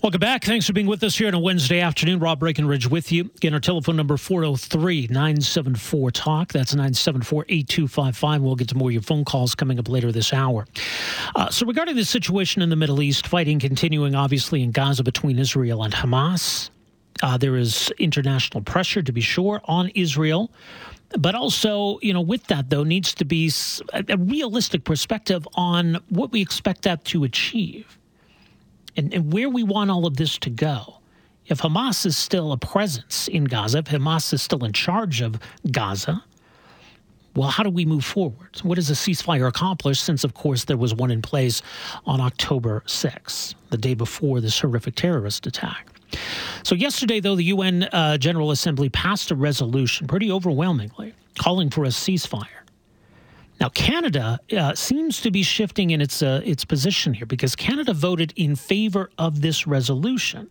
Welcome back. Thanks for being with us here on a Wednesday afternoon. Rob Breckenridge with you. Again, our telephone number 403-974-TALK. That's 974-8255. We'll get to more of your phone calls coming up later this hour. So regarding the situation in the Middle East, fighting continuing obviously in Gaza between Israel and Hamas. There is international pressure, to be sure, on Israel. But also, with that, though, needs to be a realistic perspective on what we expect that to achieve. And where we want all of this to go. If Hamas is still a presence in Gaza, if Hamas is still in charge of Gaza, well, how do we move forward? What does a ceasefire accomplish since, of course, there was one in place on October 6th, the day before this horrific terrorist attack? So yesterday, though, the UN General Assembly passed a resolution, pretty overwhelmingly, calling for a ceasefire. Now, Canada seems to be shifting in its position here because Canada voted in favor of this resolution,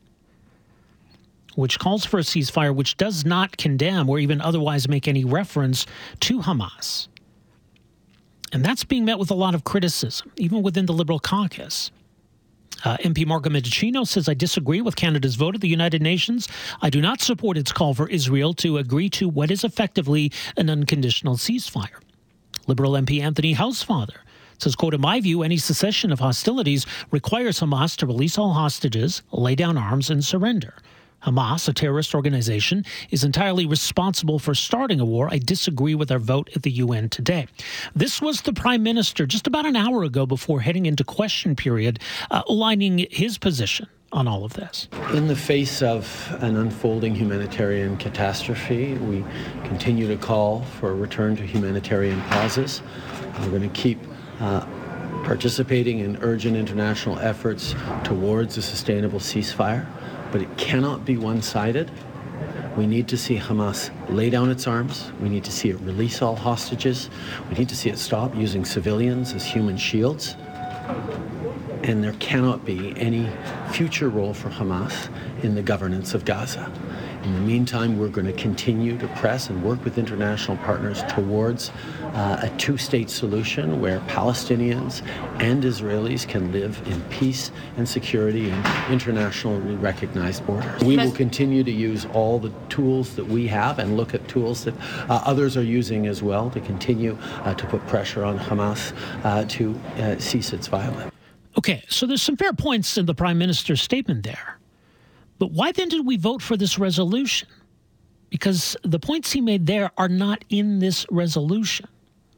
which calls for a ceasefire, which does not condemn or even otherwise make any reference to Hamas. And that's being met with a lot of criticism, even within the Liberal caucus. MP Marco Mendicino says, I disagree with Canada's vote at the United Nations. I do not support its call for Israel to agree to what is effectively an unconditional ceasefire. Liberal MP Anthony Housefather says, quote, in my view, any cessation of hostilities requires Hamas to release all hostages, lay down arms, and surrender. Hamas, a terrorist organization, is entirely responsible for starting a war. I disagree with our vote at the UN today. This was the Prime Minister just about an hour ago before heading into question period, aligning his position on all of this. In the face of an unfolding humanitarian catastrophe, we continue to call for a return to humanitarian pauses. We're going to keep participating in urgent international efforts towards a sustainable ceasefire, but it cannot be one-sided. We need to see Hamas lay down its arms. We need to see it release all hostages. We need to see it stop using civilians as human shields. And there cannot be any future role for Hamas in the governance of Gaza. In the meantime, we're going to continue to press and work with international partners towards a two-state solution where Palestinians and Israelis can live in peace and security in internationally recognized borders. We will continue to use all the tools that we have and look at tools that others are using as well to continue to put pressure on Hamas to cease its violence. Okay, so there's some fair points in the Prime Minister's statement there. But why then did we vote for this resolution? Because the points he made there are not in this resolution.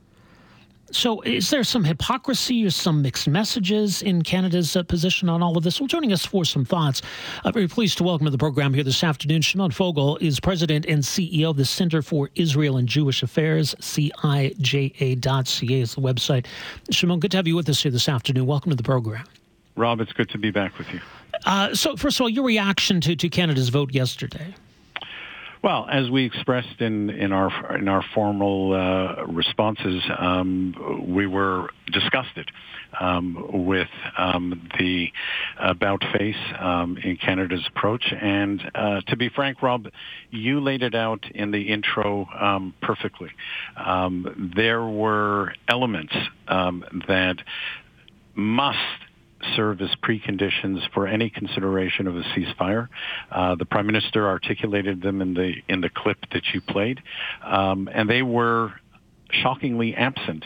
So is there some hypocrisy or some mixed messages in Canada's position on all of this? Well, joining us for some thoughts, I'm very pleased to welcome to the program here this afternoon, Shimon Fogel is President and CEO of the Center for Israel and Jewish Affairs, CIJA.ca is the website. Shimon, good to have you with us here this afternoon. Welcome to the program. Rob, it's good to be back with you. So first of all, your reaction to Canada's vote yesterday? Well, as we expressed in our formal responses, we were disgusted with the about face in Canada's approach. And to be frank, Rob, you laid it out in the intro perfectly. There were elements that must serve as preconditions for any consideration of a ceasefire. The Prime Minister articulated them in the clip that you played, and they were shockingly absent.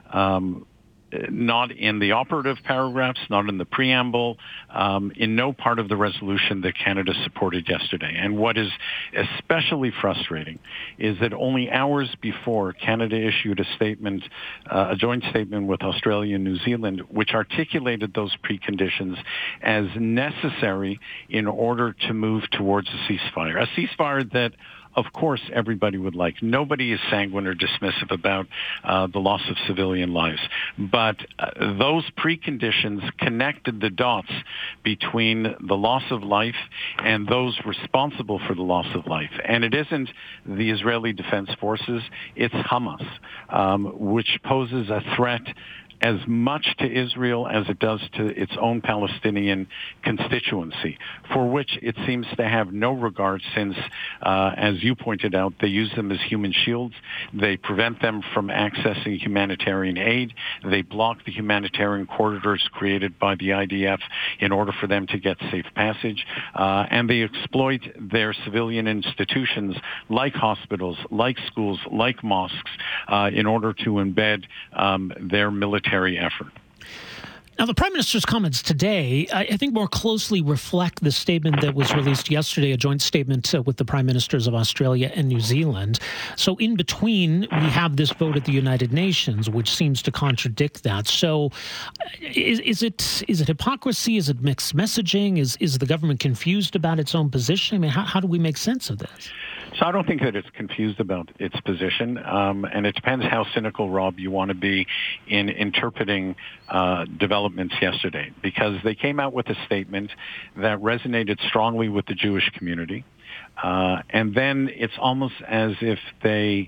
Not in the operative paragraphs, not in the preamble, in no part of the resolution that Canada supported yesterday. And what is especially frustrating is that only hours before Canada issued a statement, a joint statement with Australia and New Zealand, which articulated those preconditions as necessary in order to move towards a ceasefire that, of course, everybody would like. Nobody is sanguine or dismissive about the loss of civilian lives. But those preconditions connected the dots between the loss of life and those responsible for the loss of life. And it isn't the Israeli Defense Forces, it's Hamas, which poses a threat as much to Israel as it does to its own Palestinian constituency, for which it seems to have no regard since, as you pointed out, they use them as human shields. They prevent them from accessing humanitarian aid. They block the humanitarian corridors created by the IDF in order for them to get safe passage. And they exploit their civilian institutions like hospitals, like schools, like mosques, in order to embed their military effort. Now, the Prime Minister's comments today, I think, more closely reflect the statement that was released yesterday, a joint statement with the Prime Ministers of Australia and New Zealand. So in between, we have this vote at the United Nations, which seems to contradict that. So is it hypocrisy? Is it mixed messaging? Is the government confused about its own position? I mean, how do we make sense of this? So I don't think that it's confused about its position, and it depends how cynical, Rob, you want to be in interpreting developments yesterday, because they came out with a statement that resonated strongly with the Jewish community, and then it's almost as if they,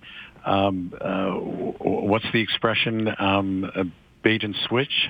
what's the expression, bait and switch.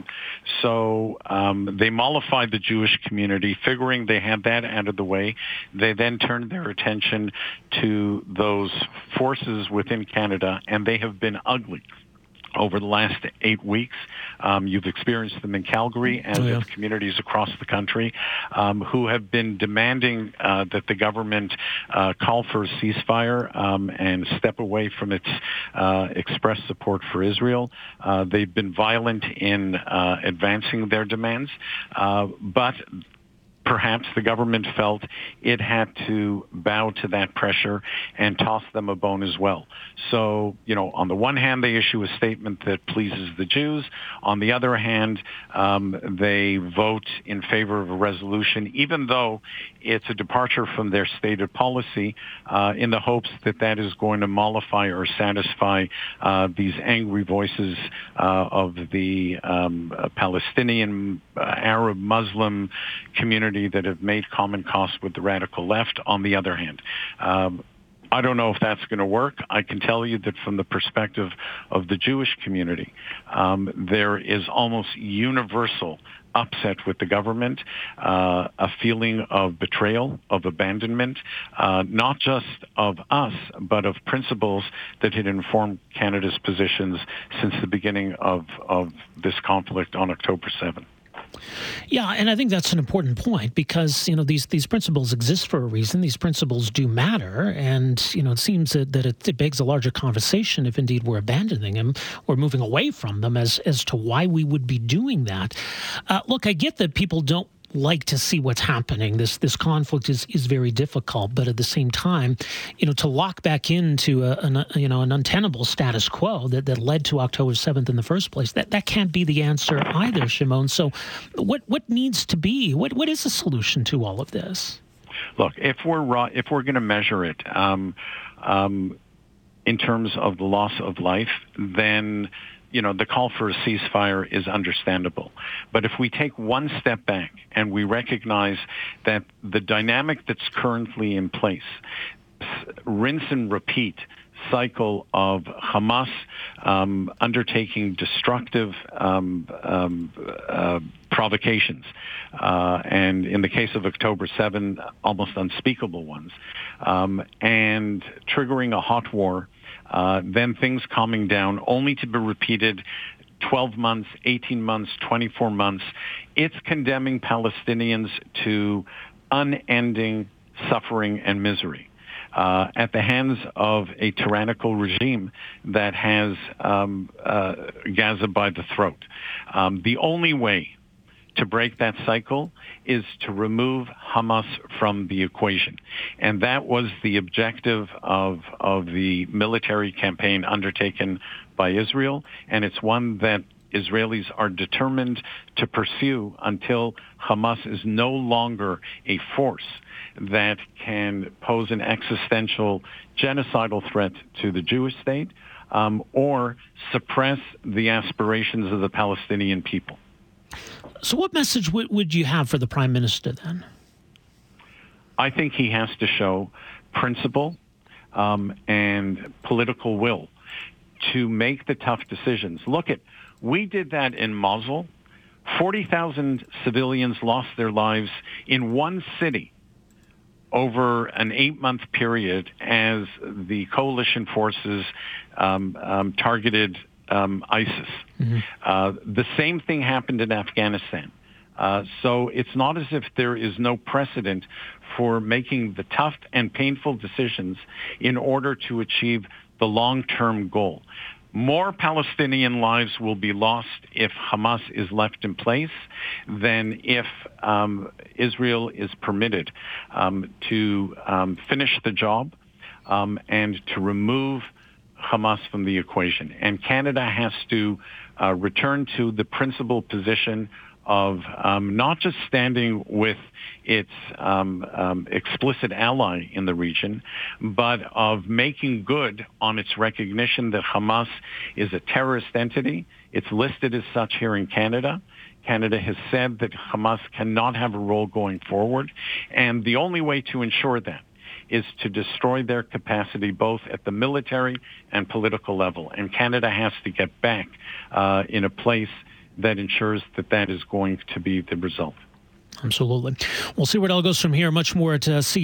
So they mollified the Jewish community, figuring they had that out of the way. They then turned their attention to those forces within Canada, and they have been ugly over the last 8 weeks. You've experienced them in Calgary and in communities across the country who have been demanding that the government call for a ceasefire and step away from its express support for Israel. They've been violent in advancing their demands, but perhaps the government felt it had to bow to that pressure and toss them a bone as well. So, on the one hand, they issue a statement that pleases the Jews. On the other hand, they vote in favor of a resolution, even though it's a departure from their stated policy, in the hopes that that is going to mollify or satisfy these angry voices of the Palestinian, Arab, Muslim community that have made common cause with the radical left. On the other hand, I don't know if that's going to work. I can tell you that from the perspective of the Jewish community, there is almost universal upset with the government, a feeling of betrayal, of abandonment, not just of us, but of principles that had informed Canada's positions since the beginning of this conflict on October 7th. Yeah, and I think that's an important point because, these principles exist for a reason. These principles do matter, and, it seems that it begs a larger conversation if indeed we're abandoning them or moving away from them as to why we would be doing that. Look, I get that people don't like to see what's happening. This conflict is very difficult, but at the same time, to lock back into an untenable status quo that led to October 7th in the first place, that can't be the answer either, Shimon. So what needs to be? What is the solution to all of this? Look, if we're going to measure it in terms of the loss of life, then the call for a ceasefire is understandable. But if we take one step back and we recognize that the dynamic that's currently in place, rinse and repeat cycle of Hamas undertaking destructive provocations, and in the case of October 7, almost unspeakable ones, and triggering a hot war, then things calming down, only to be repeated 12 months, 18 months, 24 months. It's condemning Palestinians to unending suffering and misery at the hands of a tyrannical regime that has Gaza by the throat. The only way to break that cycle is to remove Hamas from the equation. And that was the objective of the military campaign undertaken by Israel, and it's one that Israelis are determined to pursue until Hamas is no longer a force that can pose an existential genocidal threat to the Jewish state or suppress the aspirations of the Palestinian people. So what message would you have for the Prime Minister then? I think he has to show principle and political will to make the tough decisions. Look at We did that in Mosul. 40,000 civilians lost their lives in one city over an 8-month period as the coalition forces targeted ISIS. Mm-hmm. The same thing happened in Afghanistan. So it's not as if there is no precedent for making the tough and painful decisions in order to achieve the long-term goal. More Palestinian lives will be lost if Hamas is left in place than if Israel is permitted to finish the job and to remove Hamas from the equation. And Canada has to return to the principal position of not just standing with its explicit ally in the region, but of making good on its recognition that Hamas is a terrorist entity. It's listed as such here in Canada. Canada has said that Hamas cannot have a role going forward, and the only way to ensure that is to destroy their capacity both at the military and political level. And Canada has to get back in a place that ensures that that is going to be the result. Absolutely. We'll see where it all goes from here. Much more at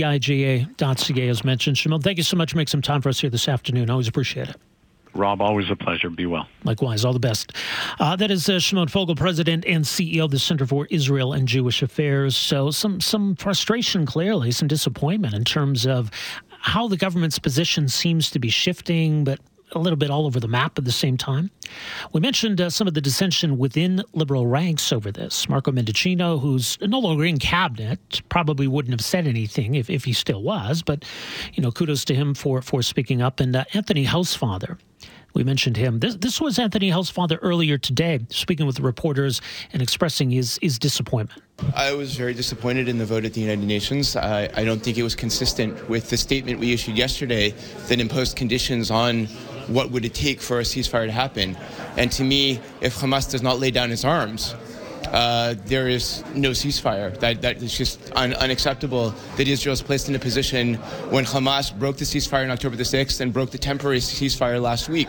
CIJA.ca as mentioned. Shimon, thank you so much for making some time for us here this afternoon. Always appreciate it. Rob, always a pleasure. Be well. Likewise. All the best. That is Shimon Fogel, President and CEO of the Center for Israel and Jewish Affairs. So some frustration, clearly, some disappointment in terms of how the government's position seems to be shifting, but a little bit all over the map at the same time. We mentioned some of the dissension within Liberal ranks over this. Marco Mendicino, who's no longer in cabinet, probably wouldn't have said anything if he still was, but kudos to him for speaking up. And Anthony Housefather, we mentioned him. This was Anthony Housefather earlier today, speaking with the reporters and expressing his disappointment. I was very disappointed in the vote at the United Nations. I don't think it was consistent with the statement we issued yesterday that imposed conditions on what would it take for a ceasefire to happen. And to me, if Hamas does not lay down its arms, there is no ceasefire. That is just unacceptable that Israel is placed in a position when Hamas broke the ceasefire on October the 6th and broke the temporary ceasefire last week.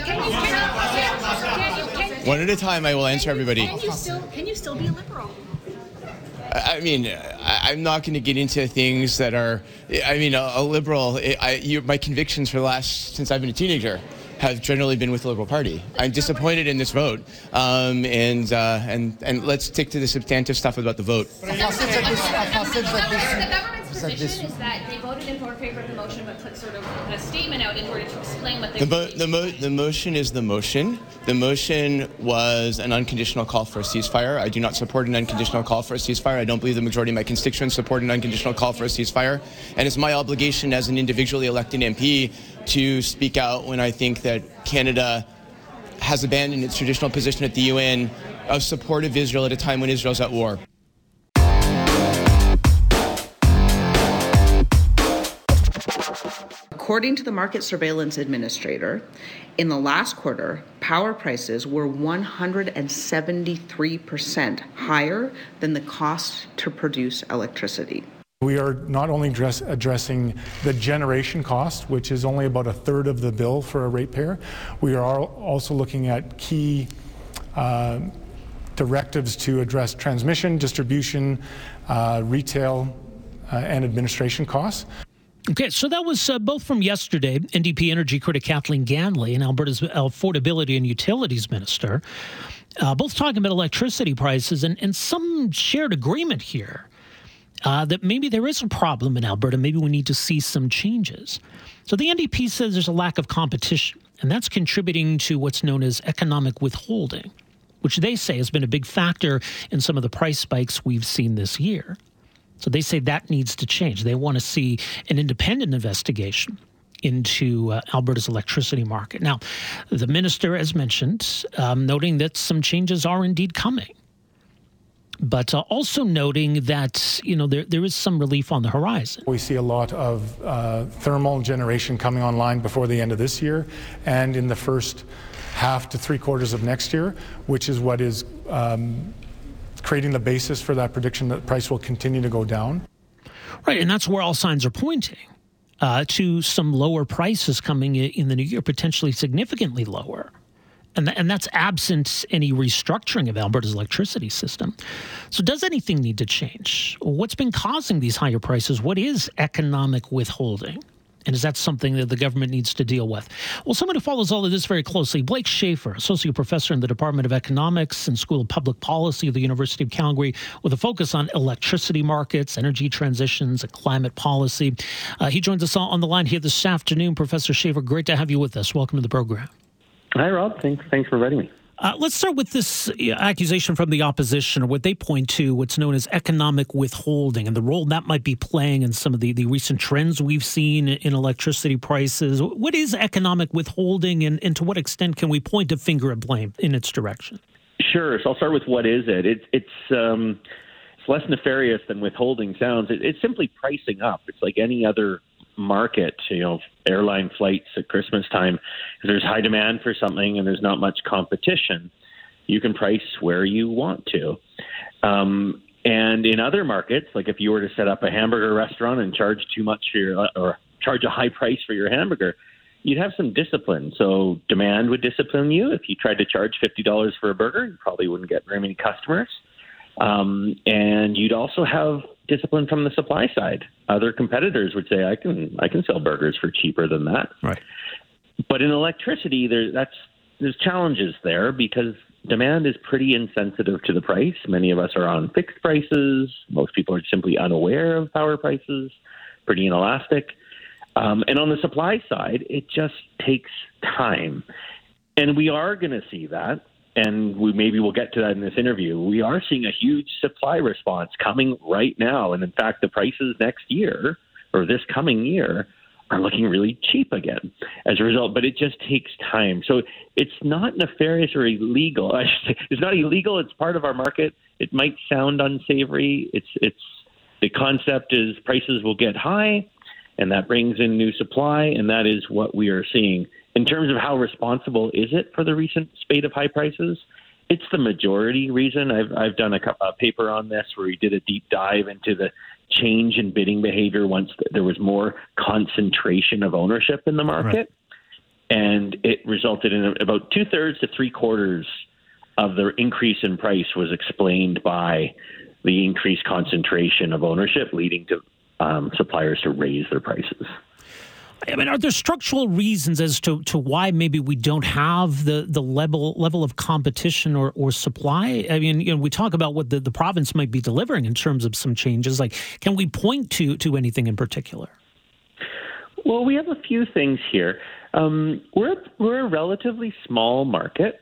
One at a time, I will answer everybody. Can you still be a liberal? I mean, I'm not going to get into things that are, a liberal, my convictions since I've been a teenager have generally been with the Liberal Party. I'm disappointed in this vote, and let's stick to the substantive stuff about the vote. The government's position is that they voted in favor of the motion, but put sort of a statement out in order to explain what they The motion is the motion. The motion was an unconditional call for a ceasefire. I do not support an unconditional call for a ceasefire. I don't believe the majority of my constituents support an unconditional call for a ceasefire. And it's my obligation as an individually elected MP to speak out when I think that Canada has abandoned its traditional position at the UN of support of Israel at a time when Israel's at war. According to the Market Surveillance Administrator, in the last quarter, power prices were 173% higher than the cost to produce electricity. We are not only addressing the generation cost, which is only about a third of the bill for a ratepayer. We are also looking at key directives to address transmission, distribution, retail, and administration costs. Okay, so that was both from yesterday, NDP energy critic Kathleen Ganley and Alberta's Affordability and Utilities Minister, both talking about electricity prices and some shared agreement here that maybe there is a problem in Alberta. Maybe we need to see some changes. So the NDP says there's a lack of competition, and that's contributing to what's known as economic withholding, which they say has been a big factor in some of the price spikes we've seen this year. So they say that needs to change. They want to see an independent investigation into Alberta's electricity market. Now, the minister, as mentioned, noting that some changes are indeed coming, but also noting that, there is some relief on the horizon. We see a lot of thermal generation coming online before the end of this year and in the first half to 3/4 of next year, which is what is creating the basis for that prediction that the price will continue to go down. Right, and that's where all signs are pointing to some lower prices coming in the new year, potentially significantly lower, And that's absent any restructuring of Alberta's electricity system. So does anything need to change? What's been causing these higher prices? What is economic withholding? And is that something that the government needs to deal with? Well, someone who follows all of this very closely, Blake Schaefer, Associate Professor in the Department of Economics and School of Public Policy of the University of Calgary, with a focus on electricity markets, energy transitions, and climate policy. He joins us on the line here this afternoon. Professor Schaefer, great to have you with us. Welcome to the program. Hi, Rob. Thanks for inviting me. Let's start with this accusation from the opposition, or what they point to, what's known as economic withholding, and the role that might be playing in some of the recent trends we've seen in electricity prices. What is economic withholding, and to what extent can we point a finger of blame in its direction? Sure. So I'll start with what is it. It's less nefarious than withholding sounds. It's simply pricing up. It's like any other market, airline flights at Christmas time. If there's high demand for something and there's not much competition, you can price where you want to. And in other markets, like if you were to set up a hamburger restaurant and charge too much or charge a high price for your hamburger, you'd have some discipline. So demand would discipline you. If you tried to charge $50 for a burger, you probably wouldn't get very many customers. And you'd also have discipline from the supply side. Other competitors would say, I can sell burgers for cheaper than that. Right. But in electricity, there's challenges there because demand is pretty insensitive to the price. Many of us are on fixed prices. Most people are simply unaware of power prices, pretty inelastic. And on the supply side, it just takes time. And we are going to see that. And maybe we'll get to that in this interview. We are seeing a huge supply response coming right now. And in fact, the prices next year or this coming year are looking really cheap again as a result. But it just takes time. So it's not nefarious or illegal. It's not illegal. It's part of our market. It might sound unsavory. It's the concept is prices will get high, and that brings in new supply. And that is what we are seeing. In terms of how responsible is it for the recent spate of high prices, it's the majority reason. I've done a paper on this where we did a deep dive into the change in bidding behavior once there was more concentration of ownership in the market. Right. And it resulted in about 2/3 to 3/4 of the increase in price was explained by the increased concentration of ownership, leading to suppliers to raise their prices. I mean, are there structural reasons as to why maybe we don't have the level of competition or supply? I mean, we talk about what the province might be delivering in terms of some changes. Like, can we point to anything in particular? Well, we have a few things here. We're a relatively small market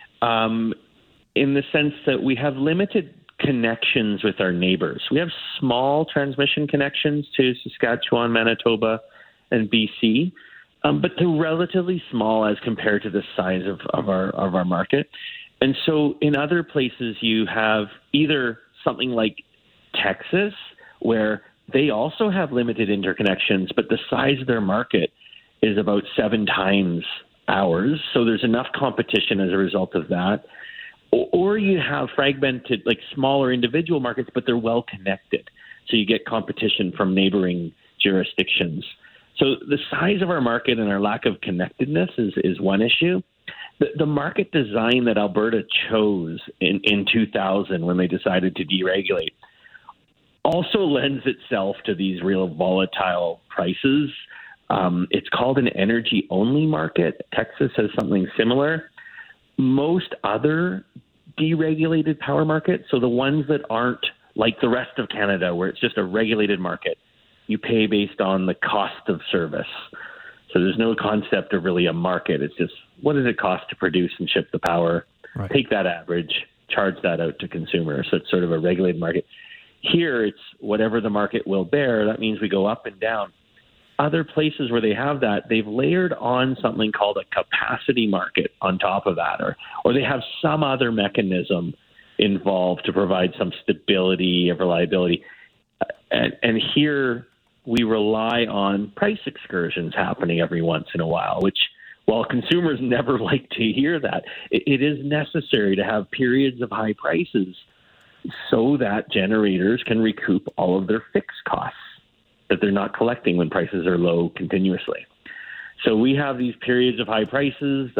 in the sense that we have limited connections with our neighbors. We have small transmission connections to Saskatchewan, Manitoba, and BC, but they're relatively small as compared to the size of our market. And so in other places, you have either something like Texas, where they also have limited interconnections, but the size of their market is about 7 times ours. So there's enough competition as a result of that. Or you have fragmented, like smaller individual markets, but they're well connected. So you get competition from neighboring jurisdictions. So the size of our market and our lack of connectedness is one issue. The market design that Alberta chose in 2000 when they decided to deregulate also lends itself to these real volatile prices. It's called an energy-only market. Texas has something similar. Most other deregulated power markets, so the ones that aren't like the rest of Canada where it's just a regulated market, you pay based on the cost of service. So there's no concept of really a market. It's just what does it cost to produce and ship the power, right. Take that average, charge that out to consumers. So it's sort of a regulated market. Here, it's whatever the market will bear. That means we go up and down. Other places where they have that, they've layered on something called a capacity market on top of that, or they have some other mechanism involved to provide some stability and reliability. And here we rely on price excursions happening every once in a while, which, while consumers never like to hear that, it is necessary to have periods of high prices so that generators can recoup all of their fixed costs that they're not collecting when prices are low continuously. So we have these periods of high prices that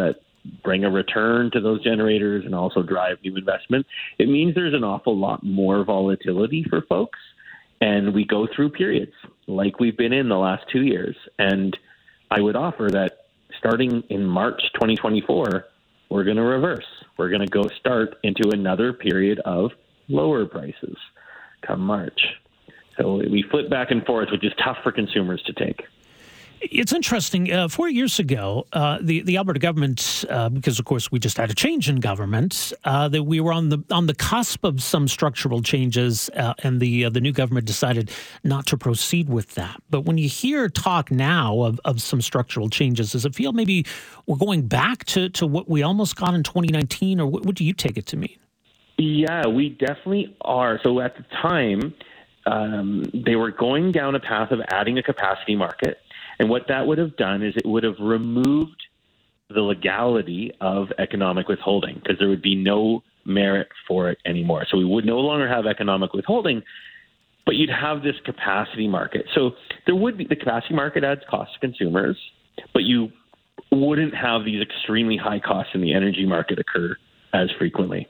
bring a return to those generators and also drive new investment, it means there's an awful lot more volatility for folks. And we go through periods like we've been in the last 2 years. And I would offer that starting in March 2024, we're going to reverse. We're going to go start into another period of lower prices come March. So we flip back and forth, which is tough for consumers to take. It's interesting. 4 years ago, the Alberta government, because of course we just had a change in government, that we were on the cusp of some structural changes, and the new government decided not to proceed with that. But when you hear talk now of some structural changes, does it feel maybe we're going back to what we almost got in 2019, or what do you take it to mean? Yeah, we definitely are. So at the time, they were going down a path of adding a capacity market. And what that would have done is it would have removed the legality of economic withholding, because there would be no merit for it anymore. So we would no longer have economic withholding, but you'd have this capacity market. So there would be, the capacity market adds costs to consumers, but you wouldn't have these extremely high costs in the energy market occur as frequently.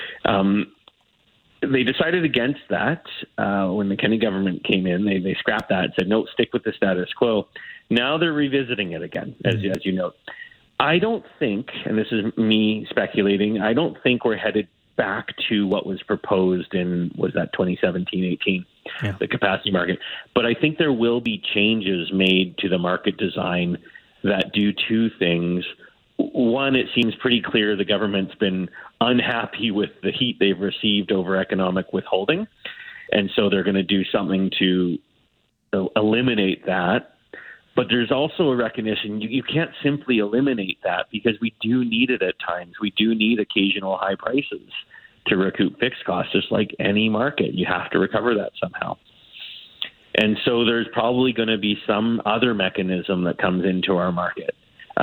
They decided against that when the Kenney government came in. They scrapped that and said, no, stick with the status quo. Now they're revisiting it again, as you note. I don't think, and this is me speculating, I don't think we're headed back to what was proposed in, was that 2017-18, the capacity market. But I think there will be changes made to the market design that do two things. One, it seems pretty clear the government's been unhappy with the heat they've received over economic withholding, and so they're going to do something to eliminate that. But there's also a recognition you can't simply eliminate that, because we do need it at times. We do need occasional high prices to recoup fixed costs, just like any market. You have to recover that somehow. And so there's probably going to be some other mechanism that comes into our market.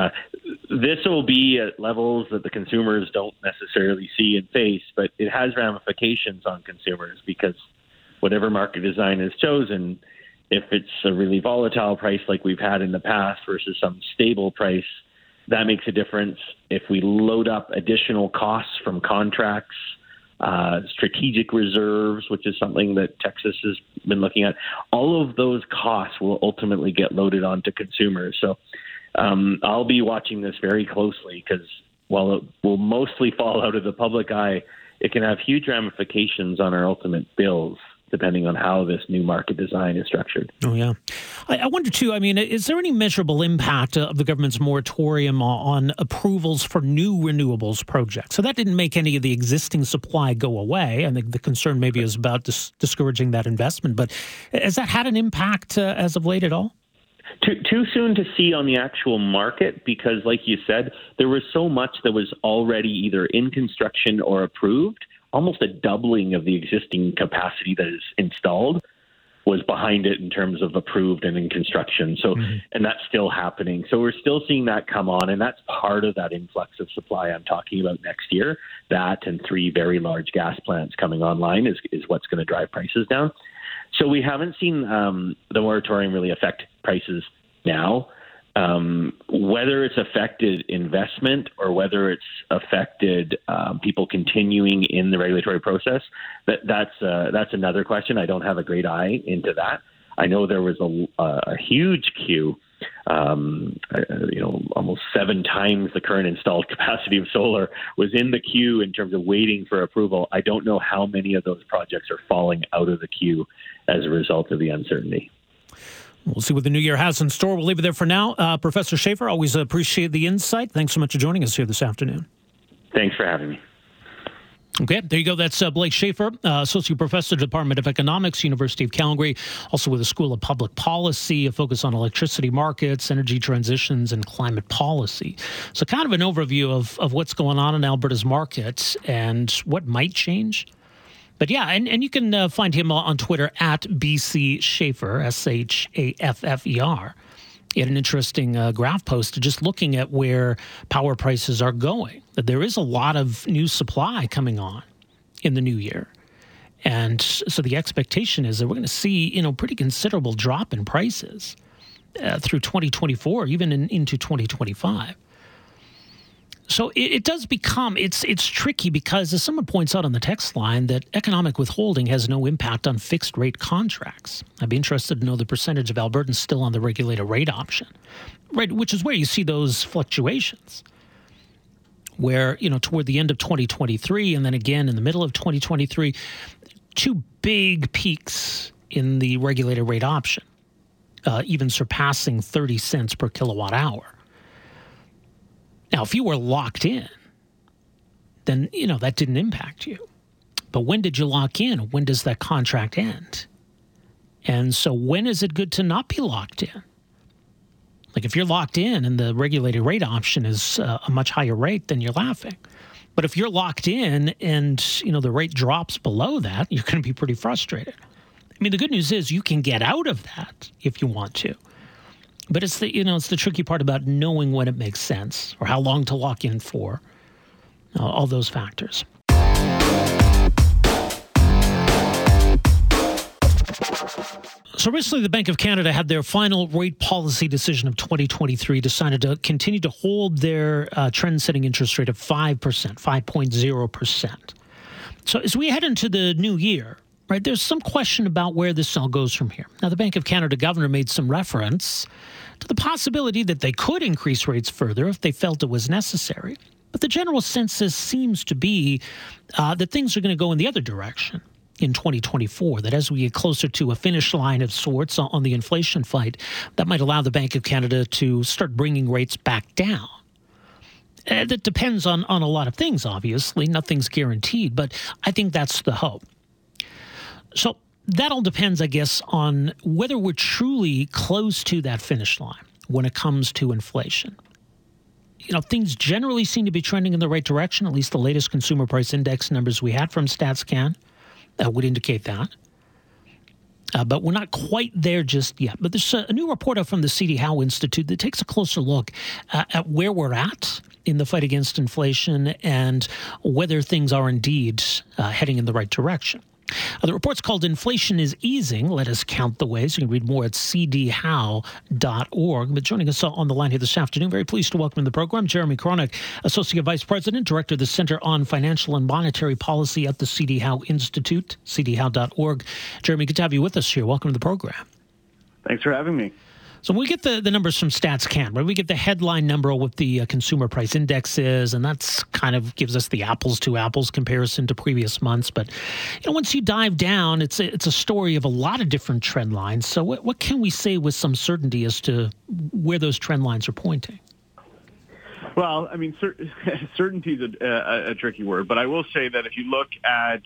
This will be at levels that the consumers don't necessarily see and face, but it has ramifications on consumers, because whatever market design is chosen, if it's a really volatile price like we've had in the past versus some stable price, that makes a difference. If we load up additional costs from contracts, strategic reserves, which is something that Texas has been looking at, all of those costs will ultimately get loaded onto consumers. So I'll be watching this very closely, because while it will mostly fall out of the public eye, it can have huge ramifications on our ultimate bills, depending on how this new market design is structured. Oh, yeah. I wonder, too, I mean, is there any measurable impact of the government's moratorium on approvals for new renewables projects? So that didn't make any of the existing supply go away. I think the concern maybe is about discouraging that investment. But has that had an impact as of late at all? Too soon to see on the actual market, because, like you said, there was so much that was already either in construction or approved. Almost a doubling of the existing capacity that is installed was behind it in terms of approved and in construction. So, and that's still happening. So we're still seeing that come on, and that's part of that influx of supply I'm talking about next year. That and 3 very large gas plants coming online is what's going to drive prices down. So we haven't seen the moratorium really affect prices now. Whether it's affected investment or whether it's affected people continuing in the regulatory process, that's another question. I don't have a great eye into that. I know there was a huge queue, almost 7 times the current installed capacity of solar was in the queue in terms of waiting for approval. I don't know how many of those projects are falling out of the queue as a result of the uncertainty. We'll see what the new year has in store. We'll leave it there for now. Professor Schaefer, always appreciate the insight. Thanks so much for joining us here this afternoon. Thanks for having me. Okay, there you go. That's Blake Schaefer, Associate Professor, Department of Economics, University of Calgary, also with the School of Public Policy, a focus on electricity markets, energy transitions, and climate policy. So kind of an overview of what's going on in Alberta's market and what might change. But yeah, and you can find him on Twitter at BC Schaefer, Schaffer. He had an interesting graph post just looking at where power prices are going. That there is a lot of new supply coming on in the new year. And so the expectation is that we're going to see, pretty considerable drop in prices through 2024, even into 2025. So it does become, it's tricky because, as someone points out on the text line, that economic withholding has no impact on fixed rate contracts. I'd be interested to know the percentage of Albertans still on the regulated rate option, right? Which is where you see those fluctuations, where, toward the end of 2023 and then again in the middle of 2023, two big peaks in the regulated rate option, even surpassing 30 cents per kilowatt hour. Now, if you were locked in, then, that didn't impact you. But when did you lock in? When does that contract end? And so when is it good to not be locked in? Like if you're locked in and the regulated rate option is a much higher rate, then you're laughing. But if you're locked in and, the rate drops below that, you're going to be pretty frustrated. I mean, the good news is you can get out of that if you want to. But it's the tricky part about knowing when it makes sense or how long to lock in for, all those factors. So recently, the Bank of Canada had their final rate policy decision of 2023, decided to continue to hold their trend-setting interest rate of 5.0%. So as we head into the new year, right, there's some question about where this all goes from here. Now, the Bank of Canada governor made some reference to the possibility that they could increase rates further if they felt it was necessary. But the general census seems to be that things are going to go in the other direction in 2024, that as we get closer to a finish line of sorts on the inflation fight, that might allow the Bank of Canada to start bringing rates back down. That depends on a lot of things, obviously. Nothing's guaranteed, but I think that's the hope. So that all depends, I guess, on whether we're truly close to that finish line when it comes to inflation. Things generally seem to be trending in the right direction. At least the latest consumer price index numbers we had from StatsCan would indicate that. But we're not quite there just yet. But there's a new report out from the C.D. Howe Institute that takes a closer look at where we're at in the fight against inflation and whether things are indeed heading in the right direction. The report's called Inflation is Easing. Let us count the ways. You can read more at cdhowe.org. But joining us on the line here this afternoon, very pleased to welcome in the program Jeremy Kronick, Associate Vice President, Director of the Center on Financial and Monetary Policy at the C.D. Howe Institute, cdhowe.org. Jeremy, good to have you with us here. Welcome to the program. Thanks for having me. So we get the numbers from StatsCan, right? We get the headline number of what the consumer price index is, and that's kind of gives us the apples to apples comparison to previous months. But once you dive down, it's a story of a lot of different trend lines. So what can we say with some certainty as to where those trend lines are pointing? Well, I mean, certainty is a tricky word, but I will say that if you look at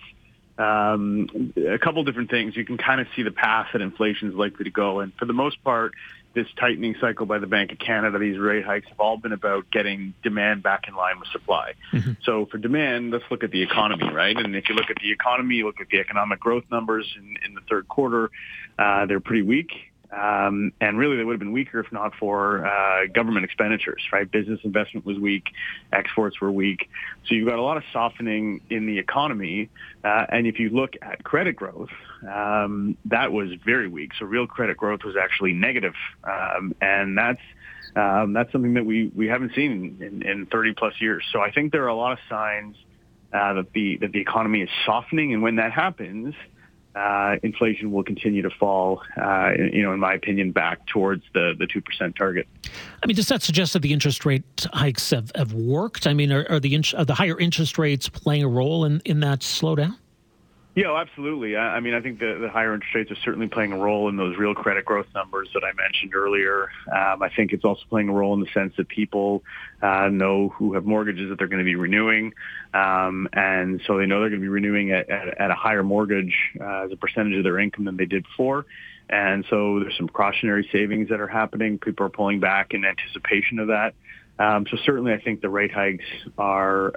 a couple different things, you can kind of see the path that inflation is likely to go. And for the most part, this tightening cycle by the Bank of Canada, these rate hikes have all been about getting demand back in line with supply. Mm-hmm. So for demand, let's look at the economy, right? And if you look at the economy, you look at the economic growth numbers in the third quarter, they're pretty weak. And really, they would have been weaker if not for government expenditures, right? Business investment was weak. Exports were weak. So you've got a lot of softening in the economy. And if you look at credit growth, that was very weak. So real credit growth was actually negative. And that's something that we haven't seen in 30 plus years. So I think there are a lot of signs that the economy is softening. And when that happens, inflation will continue to fall, in my opinion, back towards the 2% target. I mean, does that suggest that the interest rate hikes have worked? I mean, are the higher interest rates playing a role in that slowdown? Yeah, absolutely. I mean, I think the higher interest rates are certainly playing a role in those real credit growth numbers that I mentioned earlier. I think it's also playing a role in the sense that people know who have mortgages that they're going to be renewing. And so they know they're going to be renewing at a higher mortgage as a percentage of their income than they did before. And so there's some cautionary savings that are happening. People are pulling back in anticipation of that. So certainly I think the rate hikes have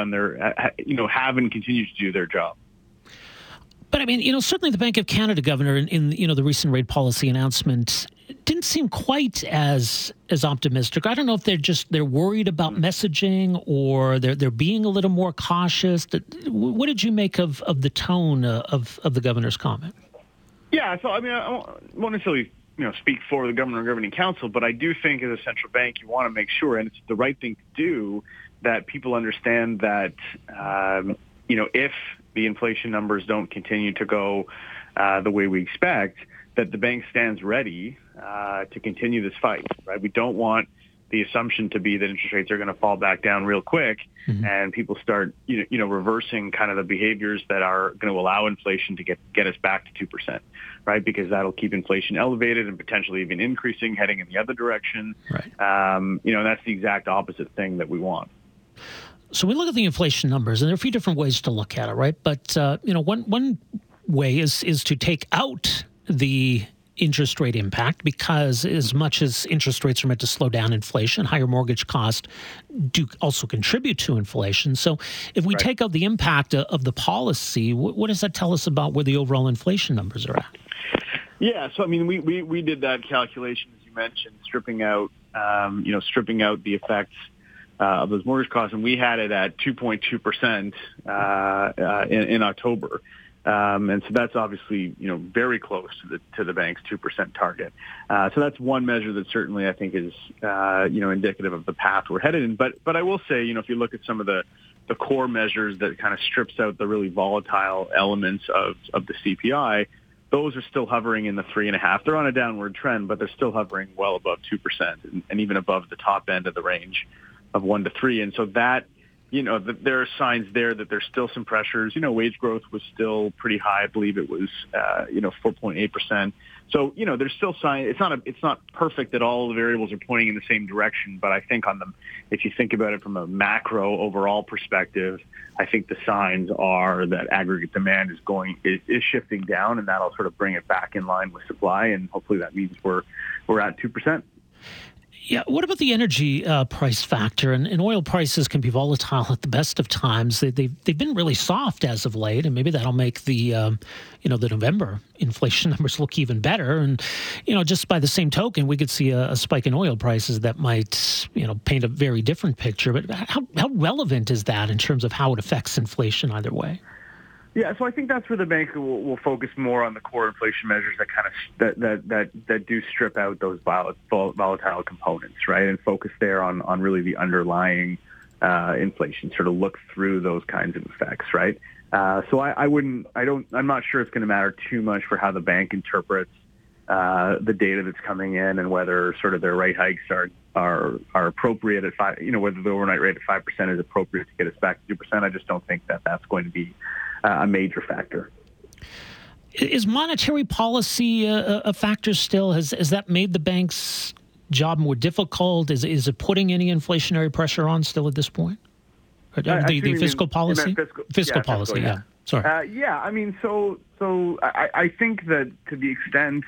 and continue to do their job. But I mean, certainly the Bank of Canada governor in the recent rate policy announcement didn't seem quite as optimistic. I don't know if they're worried about messaging or they're being a little more cautious. What did you make of the tone of the governor's comment? Yeah, so I mean, I won't necessarily speak for the governor and governing council, but I do think as a central bank, you want to make sure, and it's the right thing to do, that people understand that, if the inflation numbers don't continue to go the way we expect, that the bank stands ready to continue this fight, right? We don't want the assumption to be that interest rates are going to fall back down real quick, and people start, reversing kind of the behaviors that are going to allow inflation to get us back to 2%, right? Because that'll keep inflation elevated and potentially even increasing, heading in the other direction. Right. That's the exact opposite thing that we want. So we look at the inflation numbers, and there are a few different ways to look at it, right? But one way is to take out the interest rate impact, because as much as interest rates are meant to slow down inflation, higher mortgage costs do also contribute to inflation. So if we take out the impact of the policy, what does that tell us about where the overall inflation numbers are at? Yeah, so I mean, we did that calculation, as you mentioned, stripping out the effects of those mortgage costs, and we had it at 2.2% in October. And so that's obviously, very close to the bank's 2% target. So that's one measure that certainly I think is, indicative of the path we're headed in. But I will say, if you look at some of the core measures that kind of strips out the really volatile elements of the CPI, those are still hovering in the 3.5%. They're on a downward trend, but they're still hovering well above 2% and even above the top end of the range of 1 to 3. And so that, there are signs there that there's still some pressures. Wage growth was still pretty high. I believe it was, 4.8%. So, there's still signs. It's not perfect that all the variables are pointing in the same direction. But I think if you think about it from a macro overall perspective, I think the signs are that aggregate demand is shifting down, and that'll sort of bring it back in line with supply. And hopefully that means we're at 2%. Yeah. What about the energy price factor? And oil prices can be volatile at the best of times. They've been really soft as of late, and maybe that'll make the the November inflation numbers look even better. And just by the same token, we could see a spike in oil prices that might paint a very different picture. But how relevant is that in terms of how it affects inflation either way? Yeah, so I think that's where the bank will focus more on the core inflation measures that kind of that do strip out those volatile components, right, and focus there on really the underlying inflation. Sort of look through those kinds of effects, right? So I'm not sure it's going to matter too much for how the bank interprets the data that's coming in and whether sort of their rate hikes are appropriate at 5%. Whether the overnight rate of 5% is appropriate to get us back to 2%. I just don't think that's going to be a major factor. Is monetary policy a factor still? Has that made the bank's job more difficult? Is it putting any inflationary pressure on still at this point? The fiscal policy? Fiscal policy, yeah. Sorry. I mean, so I think that to the extent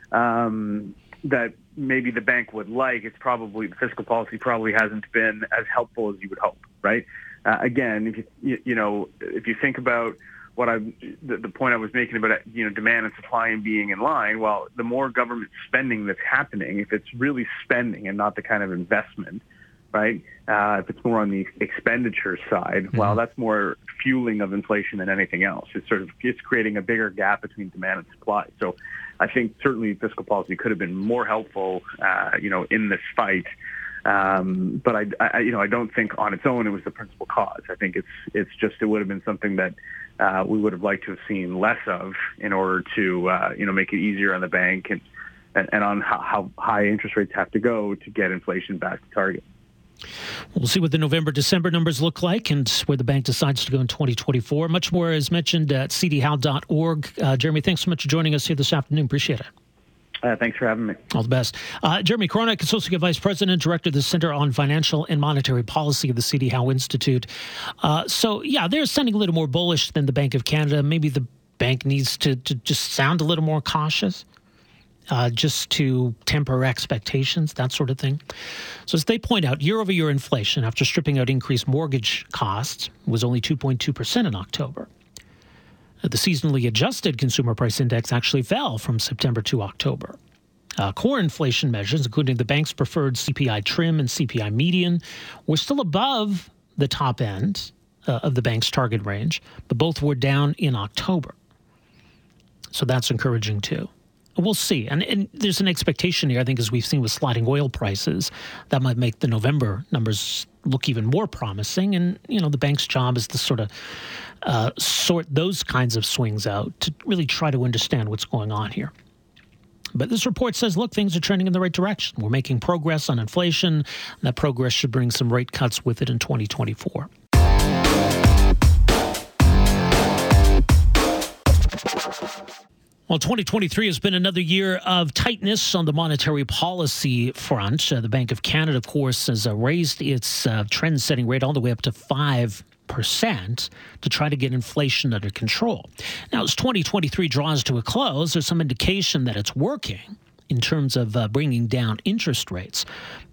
that maybe the bank would like, it's probably the fiscal policy probably hasn't been as helpful as you would hope, right? Again, if you think about the point I was making about demand and supply and being in line, well, the more government spending that's happening, if it's really spending and not the kind of investment, right? If it's more on the expenditure side, well, that's more fueling of inflation than anything else. It's creating a bigger gap between demand and supply. So I think certainly fiscal policy could have been more helpful, in this fight. But I don't think on its own it was the principal cause. I think it would have been something that we would have liked to have seen less of in order to make it easier on the bank and on how high interest rates have to go to get inflation back to target. We'll see what the November-December numbers look like and where the bank decides to go in 2024. Much more is mentioned at cdhowe.org. Jeremy, thanks so much for joining us here this afternoon. Appreciate it. Thanks for having me. All the best. Jeremy Kornak, Associate Vice President, Director of the Center on Financial and Monetary Policy of the C.D. Howe Institute. They're sounding a little more bullish than the Bank of Canada. Maybe the bank needs to just sound a little more cautious, just to temper expectations, that sort of thing. So as they point out, year-over-year inflation, after stripping out increased mortgage costs, was only 2.2% in October. The seasonally adjusted consumer price index actually fell from September to October. Core inflation measures, including the bank's preferred CPI trim and CPI median, were still above the top end of the bank's target range, but both were down in October. So that's encouraging too. We'll see. And there's an expectation here, I think, as we've seen with sliding oil prices, that might make the November numbers look even more promising. And, the bank's job is to sort of sort those kinds of swings out to really try to understand what's going on here. But this report says, look, things are trending in the right direction. We're making progress on inflation, and that progress should bring some rate cuts with it in 2024. Well, 2023 has been another year of tightness on the monetary policy front. The Bank of Canada, of course, has raised its trend-setting rate all the way up to 5% to try to get inflation under control. Now, as 2023 draws to a close, there's some indication that it's working in terms of bringing down interest rates,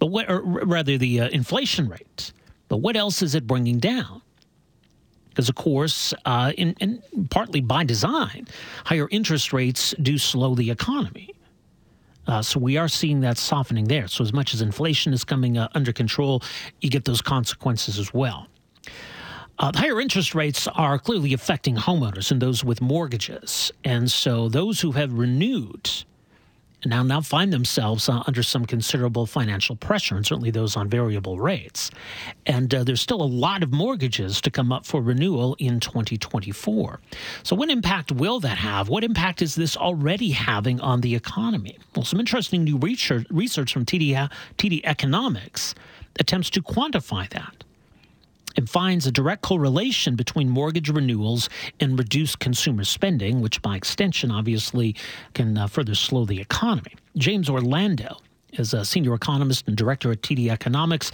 the inflation rate. But what else is it bringing down? Because, of course, and partly by design, higher interest rates do slow the economy. So we are seeing that softening there. So as much as inflation is coming under control, you get those consequences as well. Higher interest rates are clearly affecting homeowners and those with mortgages. And so those who have renewed now find themselves under some considerable financial pressure, and certainly those on variable rates. And there's still a lot of mortgages to come up for renewal in 2024. So what impact will that have? What impact is this already having on the economy? Well, some interesting new research from TD Economics attempts to quantify that. It finds a direct correlation between mortgage renewals and reduced consumer spending, which by extension obviously can further slow the economy. James Orlando is a senior economist and director at TD Economics,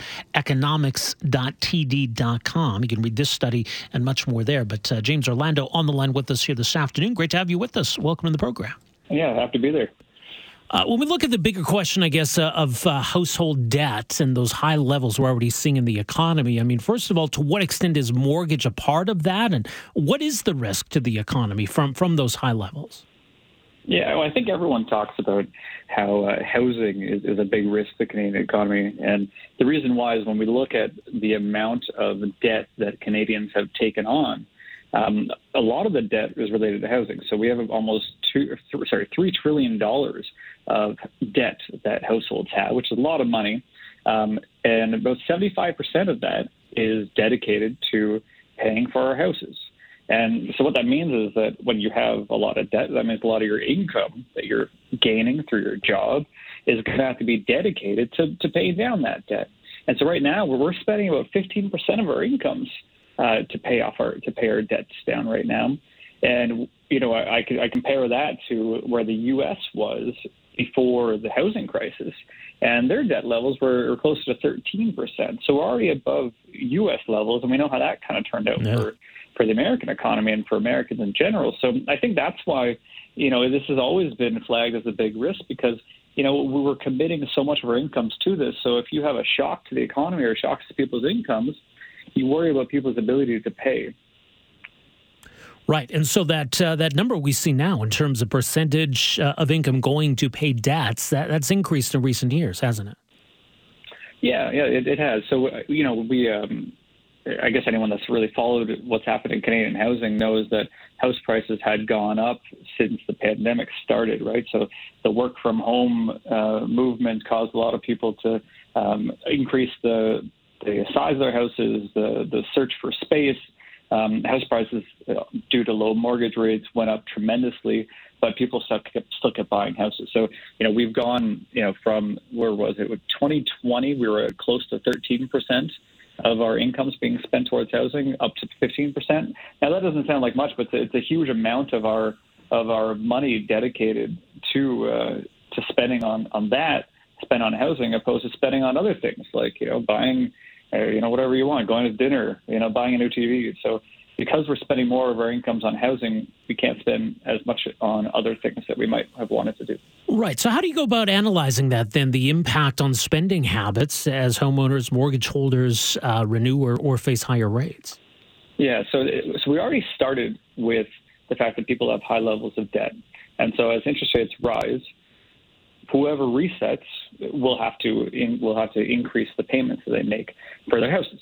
economics.td.com. You can read this study and much more there. But James Orlando on the line with us here this afternoon. Great to have you with us. Welcome to the program. Yeah, happy to be there. When we look at the bigger question, I guess, of household debt and those high levels we're already seeing in the economy, I mean, first of all, to what extent is mortgage a part of that? And what is the risk to the economy from those high levels? Yeah, well, I think everyone talks about how housing is a big risk to the Canadian economy. And the reason why is when we look at the amount of debt that Canadians have taken on, a lot of the debt is related to housing. So we have almost $3 trillion of debt that households have, which is a lot of money. And about 75% of that is dedicated to paying for our houses. And so what that means is that when you have a lot of debt, that means a lot of your income that you're gaining through your job is going to have to be dedicated to pay down that debt. And so right now we're spending about 15% of our incomes to pay our debts down right now. And, I compare that to where the U.S. was before the housing crisis, and their debt levels were closer to 13%. So we're already above U.S. levels, and we know how that kind of turned out for the American economy and for Americans in general. So I think that's why, this has always been flagged as a big risk because, we were committing so much of our incomes to this. So if you have a shock to the economy or shocks to people's incomes, you worry about people's ability to pay. Right. And so that number we see now in terms of percentage of income going to pay debts, that's increased in recent years, hasn't it? Yeah, it has. So, we I guess anyone that's really followed what's happened in Canadian housing knows that house prices had ggone up since the pandemic started, right? So the work from home movement caused a lot of people to increase the size of their houses, the search for space. House prices, due to low mortgage rates, went up tremendously, but people still kept buying houses. So, we've gone, from, where was it? With 2020, we were at close to 13% of our incomes being spent towards housing, up to 15%. Now, that doesn't sound like much, but it's a huge amount of our money dedicated to spending on that, spent on housing, opposed to spending on other things like, buying whatever you want, going to dinner, buying a new TV. So because we're spending more of our incomes on housing, we can't spend as much on other things that we might have wanted to do. Right. So how do you go about analyzing that then, the impact on spending habits as homeowners, mortgage holders renew or face higher rates? Yeah. So we already started with the fact that people have high levels of debt. And so as interest rates rise, whoever resets will have to increase the payments that they make for their houses.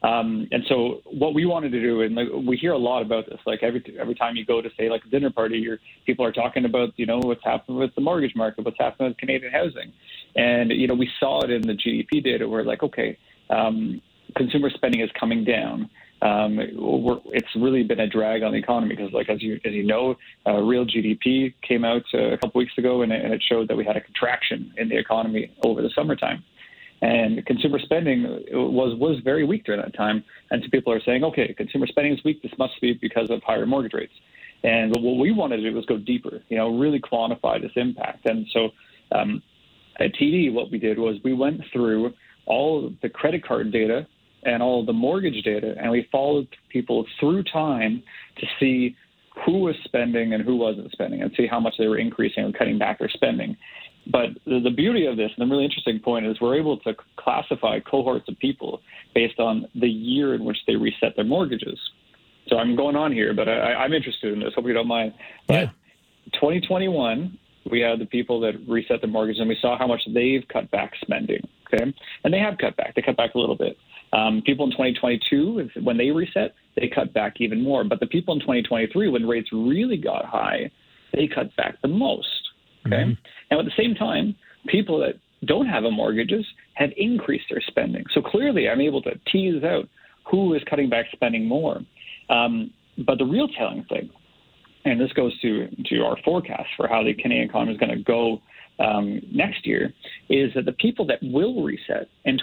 And so what we wanted to do, and we hear a lot about this, like every time you go to, say, like a dinner party, people are talking about, what's happening with the mortgage market, what's happening with Canadian housing. And, we saw it in the GDP data where, like, okay, consumer spending is coming down. It's really been a drag on the economy because, like, as you know, real GDP came out a couple weeks ago, and it showed that we had a contraction in the economy over the summertime. And consumer spending was very weak during that time. And so people are saying, okay, consumer spending is weak. This must be because of higher mortgage rates. And what we wanted to do was go deeper, really quantify this impact. And so at TD, what we did was we went through all of the credit card data and all of the mortgage data, and we followed people through time to see who was spending and who wasn't spending and see how much they were increasing or cutting back their spending. But the beauty of this, and the really interesting point, is we're able to classify cohorts of people based on the year in which they reset their mortgages. So I'm going on here, but I'm interested in this. Hope you don't mind. But 2021, we had the people that reset their mortgage, and we saw how much they've cut back spending. Okay, and they have cut back. They cut back a little bit. People in 2022, when they reset, they cut back even more. But the people in 2023, when rates really got high, they cut back the most. Okay. Mm-hmm. Now, at the same time, people that don't have mortgages have increased their spending. So clearly, I'm able to tease out who is cutting back spending more. But the real telling thing, and this goes to our forecast for how the Canadian economy is going to go next year, is that the people that will reset in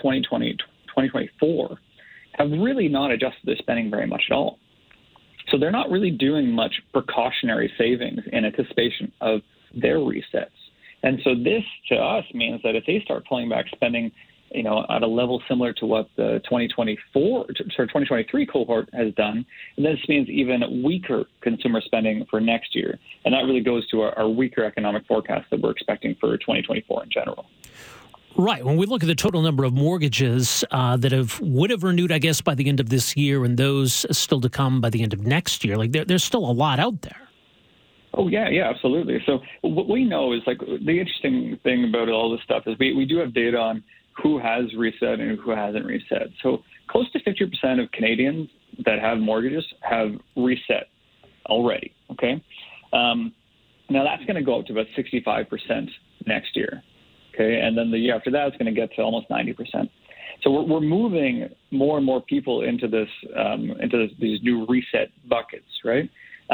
2024 have really not adjusted their spending very much at all. So they're not really doing much precautionary savings in anticipation of their resets. And so this, to us, means that if they start pulling back spending, at a level similar to what the 2023 cohort has done, and this means even weaker consumer spending for next year. And that really goes to our weaker economic forecast that we're expecting for 2024 in general. Right. When we look at the total number of mortgages that would have renewed, I guess, by the end of this year, and those still to come by the end of next year, like there's still a lot out there. Oh, yeah, absolutely. So what we know is, like, the interesting thing about all this stuff is we do have data on who has reset and who hasn't reset. So close to 50% of Canadians that have mortgages have reset already, okay? Now that's going to go up to about 65% next year, okay? And then the year after that, it's going to get to almost 90%. So we're moving more and more people into these new reset buckets, right?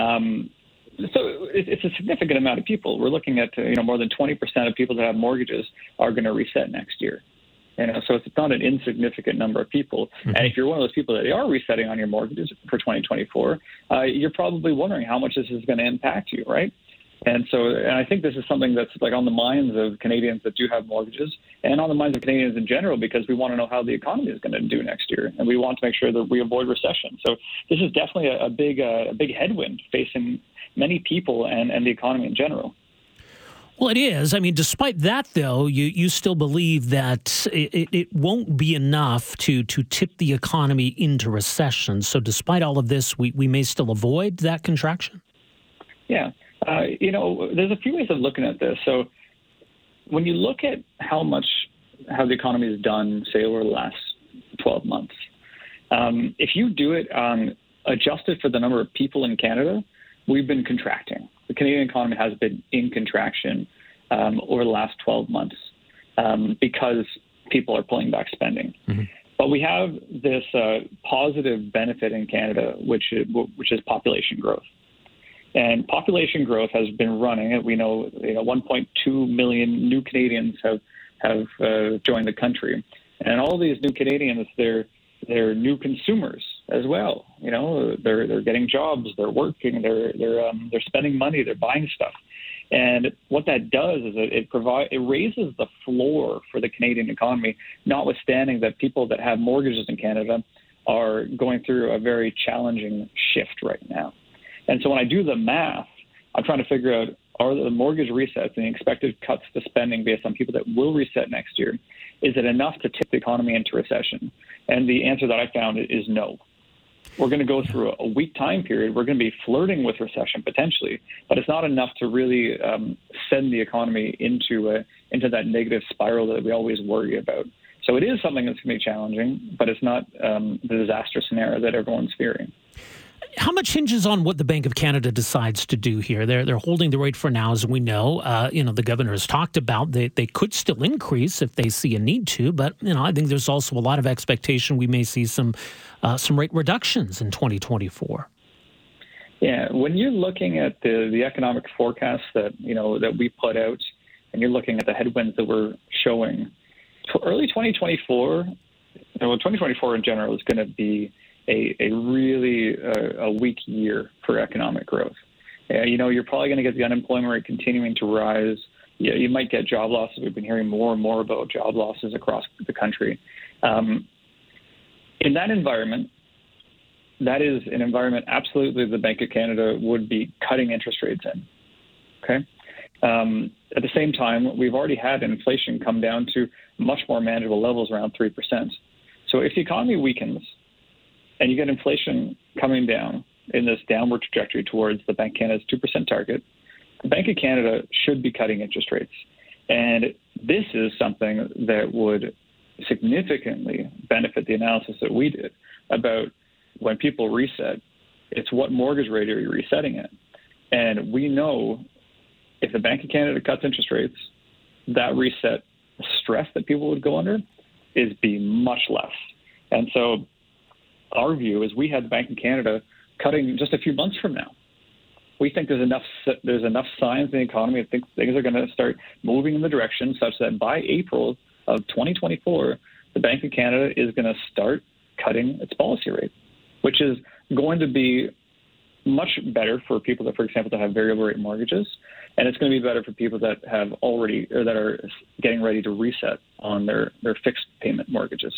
So it's a significant amount of people. We're looking at more than 20% of people that have mortgages are going to reset next year. So it's not an insignificant number of people. Mm-hmm. And if you're one of those people that are resetting on your mortgages for 2024, you're probably wondering how much this is going to impact you, right? And I think this is something that's like on the minds of Canadians that do have mortgages and on the minds of Canadians in general, because we want to know how the economy is going to do next year, and we want to make sure that we avoid recession. So this is definitely a big headwind facing many people and the economy in general. Well, it is. I mean, despite that, though, you still believe that it won't be enough to tip the economy into recession. So despite all of this, we may still avoid that contraction? Yeah. There's a few ways of looking at this. So when you look at how the economy has done, say, over the last 12 months, if you do it adjusted for the number of people in Canada, we've been contracting. The Canadian economy has been in contraction over the last 12 months because people are pulling back spending. Mm-hmm. But we have this positive benefit in Canada, which is population growth. And population growth has been running. We know 1.2 million new Canadians have joined the country, and all these new Canadians, they're new consumers as well. They're getting jobs, they're working, they're spending money, they're buying stuff. And what that does is it raises the floor for the Canadian economy, notwithstanding that people that have mortgages in Canada are going through a very challenging shift right now. And so when I do the math, I'm trying to figure out, are the mortgage resets and the expected cuts to spending based on people that will reset next year, is it enough to tip the economy into recession? And the answer that I found is no. We're going to go through a weak time period. We're going to be flirting with recession potentially, but it's not enough to really send the economy into that negative spiral that we always worry about. So it is something that's going to be challenging, but it's not the disaster scenario that everyone's fearing. How much hinges on what the Bank of Canada decides to do here? They're holding the rate for now, as we know. The governor has talked about they could still increase if they see a need to, but I think there's also a lot of expectation we may see some rate reductions in 2024. Yeah, when you're looking at the economic forecast that we put out, and you're looking at the headwinds that we're showing, early 2024, 2024 in general is going to be a really weak year for economic growth. You're probably going to get the unemployment rate continuing to rise. You might get job losses. We've been hearing more and more about job losses across the country. In that environment, that is an environment absolutely the Bank of Canada would be cutting interest rates in. Okay. At the same time, we've already had inflation come down to much more manageable levels, around 3%. So if the economy weakens and you get inflation coming down in this downward trajectory towards the Bank of Canada's 2% target, the Bank of Canada should be cutting interest rates. And this is something that would significantly benefit the analysis that we did about when people reset, it's what mortgage rate are you resetting at? And we know if the Bank of Canada cuts interest rates, that reset stress that people would go under is be much less. And so our view is we had the Bank of Canada cutting just a few months from now. We think there's enough signs in the economy. I think things are going to start moving in the direction such that by April of 2024, the Bank of Canada is going to start cutting its policy rate, which is going to be much better for people that, for example, that have variable rate mortgages, and it's going to be better for people that have already or that are getting ready to reset on their fixed payment mortgages.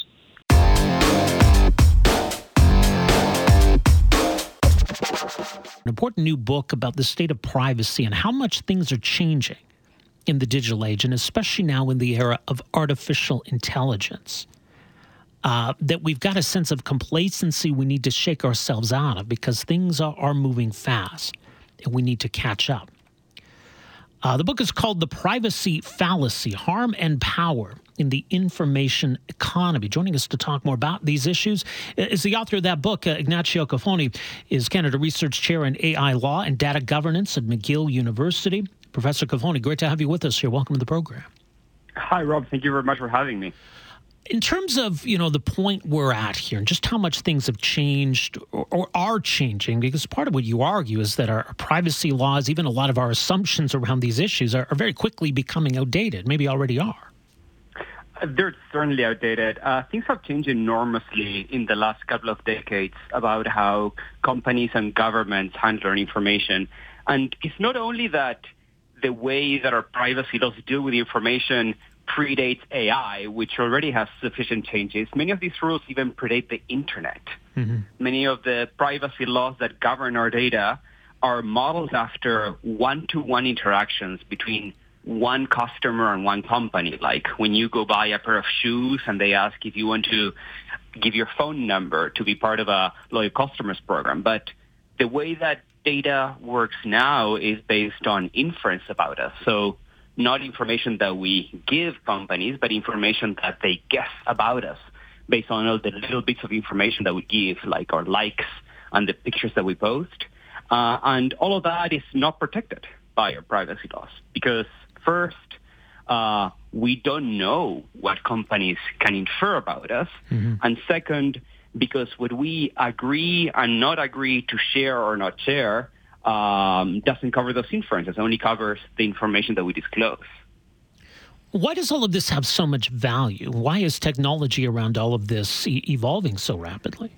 An important new book about the state of privacy and how much things are changing in the digital age, and especially now in the era of artificial intelligence. That we've got a sense of complacency we need to shake ourselves out of because things are moving fast and we need to catch up. The book is called The Privacy Fallacy, Harm and Power in the Information Economy. Joining us to talk more about these issues is the author of that book, Ignacio Cofoni, is Canada Research Chair in AI Law and Data Governance at McGill University. Professor Cofoni, great to have you with us here. Welcome to the program. Hi, Rob. Thank you very much for having me. In terms of, the point we're at here and just how much things have changed or are changing, because part of what you argue is that our privacy laws, even a lot of our assumptions around these issues are very quickly becoming outdated, maybe already are. They're certainly outdated. Things have changed enormously in the last couple of decades about how companies and governments handle their information. And it's not only that the way that our privacy laws deal with information predates AI, which already has sufficient changes. Many of these rules even predate the internet. Mm-hmm. Many of the privacy laws that govern our data are modeled after one-to-one interactions between one customer and one company. Like when you go buy a pair of shoes and they ask if you want to give your phone number to be part of a loyal customers program. But the way that data works now is based on inference about us. So not information that we give companies, but information that they guess about us based on all the little bits of information that we give, like our likes and the pictures that we post. And all of that is not protected by our privacy laws because first, we don't know what companies can infer about us. Mm-hmm. And second, because what we agree and not agree to share or not share doesn't cover those inferences, only covers the information that we disclose. Why does all of this have so much value? Why is technology around all of this evolving so rapidly?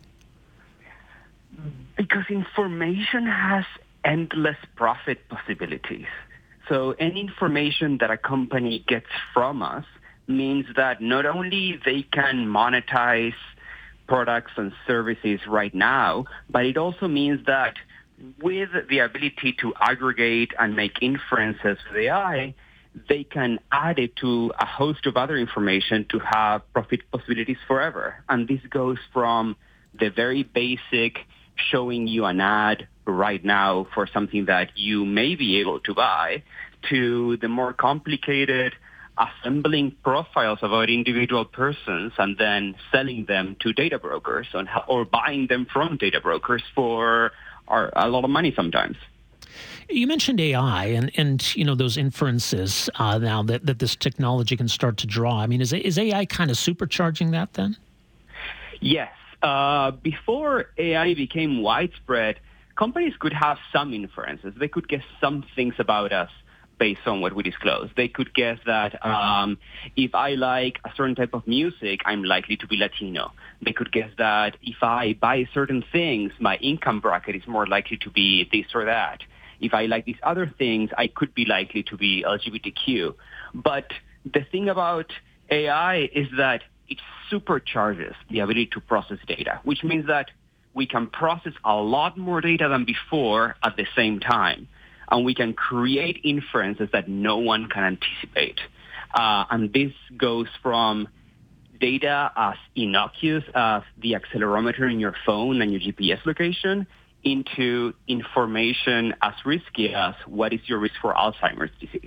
Because information has endless profit possibilities. So any information that a company gets from us means that not only they can monetize products and services right now, but it also means that with the ability to aggregate and make inferences with AI, they can add it to a host of other information to have profit possibilities forever. And this goes from the very basic showing you an ad right now for something that you may be able to buy to the more complicated assembling profiles about individual persons and then selling them to data brokers or buying them from data brokers for a lot of money sometimes. You mentioned AI and you know those inferences now that this technology can start to draw. I mean, is AI kind of supercharging that then? Yes. Before AI became widespread, companies could have some inferences. They could guess some things about us based on what we disclose. They could guess that if I like a certain type of music, I'm likely to be Latino. They could guess that if I buy certain things, my income bracket is more likely to be this or that. If I like these other things, I could be likely to be LGBTQ. But the thing about AI is that it supercharges the ability to process data, which means that we can process a lot more data than before at the same time. And we can create inferences that no one can anticipate. And this goes from data as innocuous as the accelerometer in your phone and your GPS location into information as risky as what is your risk for Alzheimer's disease.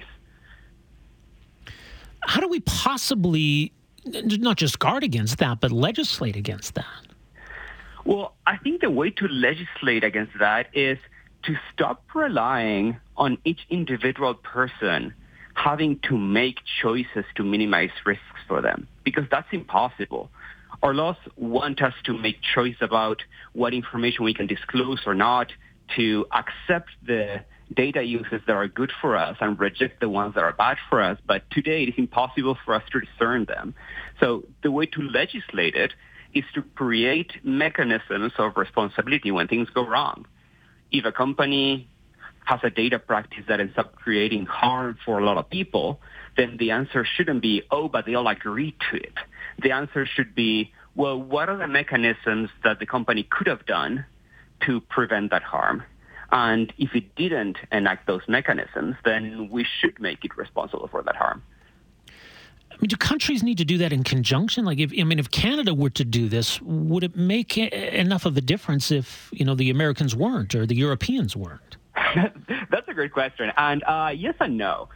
How do we possibly not just guard against that, but legislate against that? Well, I think the way to legislate against that is to stop relying on each individual person having to make choices to minimize risks for them, because that's impossible. Our laws want us to make choice about what information we can disclose or not, to accept the data uses that are good for us and reject the ones that are bad for us. But today it is impossible for us to discern them. So the way to legislate it is to create mechanisms of responsibility when things go wrong. If a company has a data practice that ends up creating harm for a lot of people, then the answer shouldn't be, oh, but they all agreed to it. The answer should be, well, what are the mechanisms that the company could have done to prevent that harm? And if it didn't enact those mechanisms, then we should make it responsible for that harm. I mean, do countries need to do that in conjunction? Like, if Canada were to do this, would it make enough of a difference if, the Americans weren't or the Europeans weren't? That's a great question. And yes and no.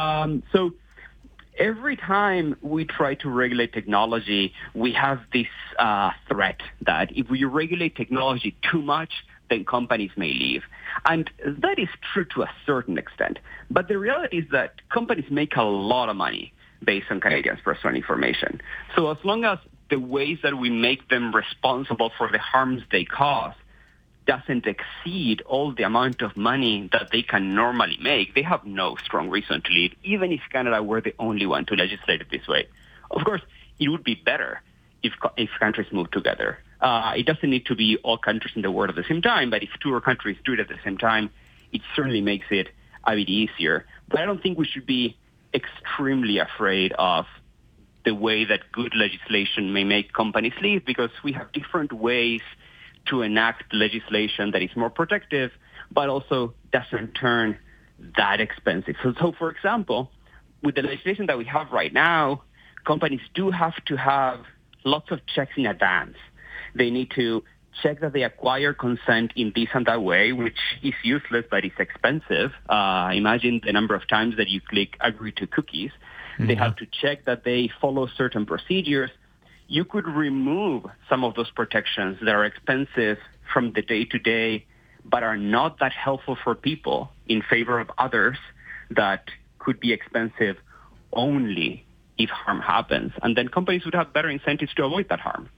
So every time we try to regulate technology, we have this threat that if we regulate technology too much, then companies may leave. And that is true to a certain extent. But the reality is that companies make a lot of money based on Canadians' personal information. So as long as the ways that we make them responsible for the harms they cause doesn't exceed all the amount of money that they can normally make, they have no strong reason to leave, even if Canada were the only one to legislate it this way. Of course, it would be better if countries move together. It doesn't need to be all countries in the world at the same time, but if two countries do it at the same time, it certainly makes it a bit easier. But I don't think we should be extremely afraid of the way that good legislation may make companies leave, because we have different ways to enact legislation that is more protective, but also doesn't turn that expensive. So for example, with the legislation that we have right now, companies do have to have lots of checks in advance. They need to check that they acquire consent in this and that way, which is useless, but it's expensive. Imagine the number of times that you click agree to cookies. Mm-hmm. They have to check that they follow certain procedures. You could remove some of those protections that are expensive from the day-to-day, but are not that helpful for people, in favor of others that could be expensive only if harm happens. And then companies would have better incentives to avoid that harm.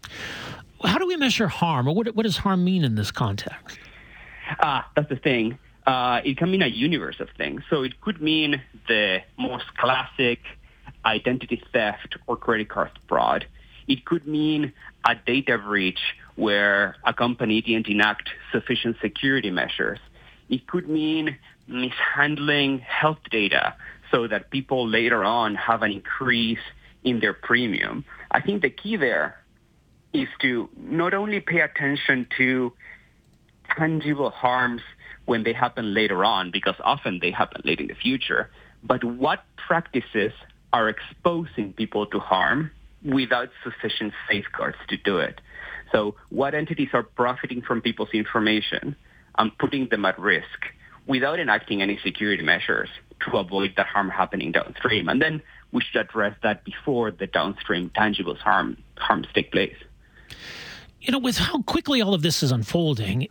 How do we measure harm, or what does harm mean in this context? That's the thing. It can mean a universe of things. So it could mean the most classic identity theft or credit card fraud. It could mean a data breach where a company didn't enact sufficient security measures. It could mean mishandling health data so that people later on have an increase in their premium. I think the key there is to not only pay attention to tangible harms when they happen later on, because often they happen late in the future, but what practices are exposing people to harm without sufficient safeguards to do it. So what entities are profiting from people's information and putting them at risk without enacting any security measures to avoid that harm happening downstream. And then we should address that before the downstream tangible harms take place. With how quickly all of this is unfolding,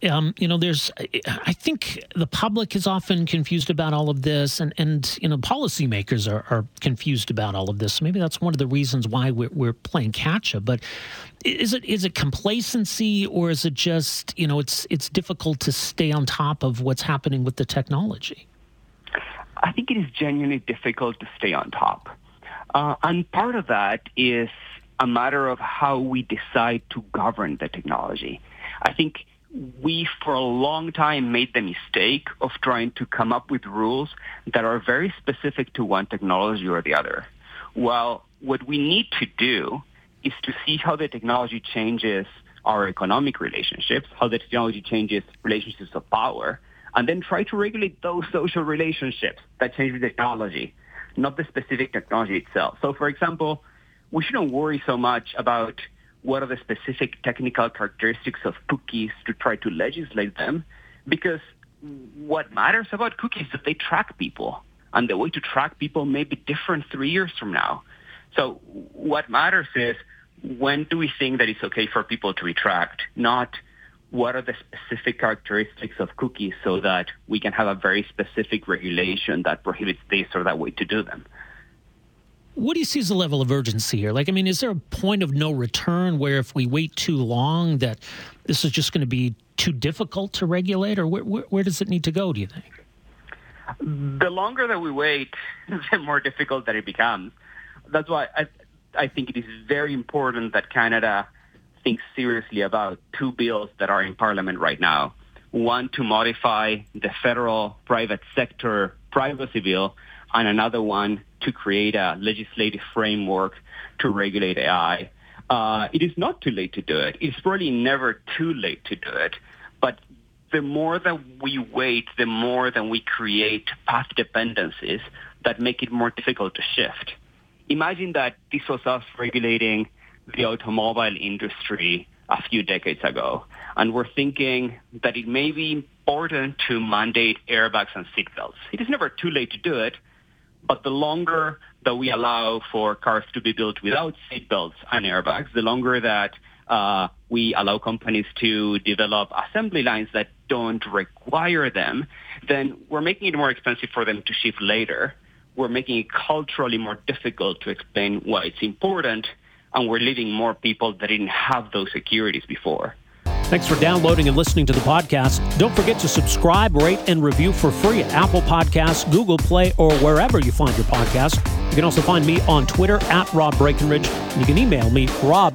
I think the public is often confused about all of this, and policymakers are confused about all of this. Maybe that's one of the reasons why we're playing catch up. But is it complacency, or is it just it's difficult to stay on top of what's happening with the technology? I think it is genuinely difficult to stay on top, and part of that is a matter of how we decide to govern the technology. I think we, for a long time, made the mistake of trying to come up with rules that are very specific to one technology or the other. Well, what we need to do is to see how the technology changes our economic relationships, how the technology changes relationships of power, and then try to regulate those social relationships that change the technology, not the specific technology itself. So, for example, we shouldn't worry so much about what are the specific technical characteristics of cookies to try to legislate them, because what matters about cookies is that they track people, and the way to track people may be different 3 years from now. So what matters is, when do we think that it's okay for people to be tracked, not what are the specific characteristics of cookies so that we can have a very specific regulation that prohibits this or that way to do them. What do you see as the level of urgency here? Is there a point of no return where if we wait too long that this is just going to be too difficult to regulate, or where does it need to go, do you think? The longer that we wait, the more difficult that it becomes. That's why I think it is very important that Canada thinks seriously about two bills that are in Parliament right now. One to modify the federal private sector privacy bill, and another one to create a legislative framework to regulate AI. It is not too late to do it. It's probably never too late to do it. But the more that we wait, the more that we create path dependencies that make it more difficult to shift. Imagine that this was us regulating the automobile industry a few decades ago, and we're thinking that it may be important to mandate airbags and seatbelts. It is never too late to do it, but the longer that we allow for cars to be built without seatbelts and airbags, the longer that we allow companies to develop assembly lines that don't require them, then we're making it more expensive for them to shift later. We're making it culturally more difficult to explain why it's important, and we're leaving more people that didn't have those securities before. Thanks for downloading and listening to the podcast. Don't forget to subscribe, rate, and review for free at Apple Podcasts, Google Play, or wherever you find your podcast. You can also find me on Twitter at Rob Breckenridge, and you can email me,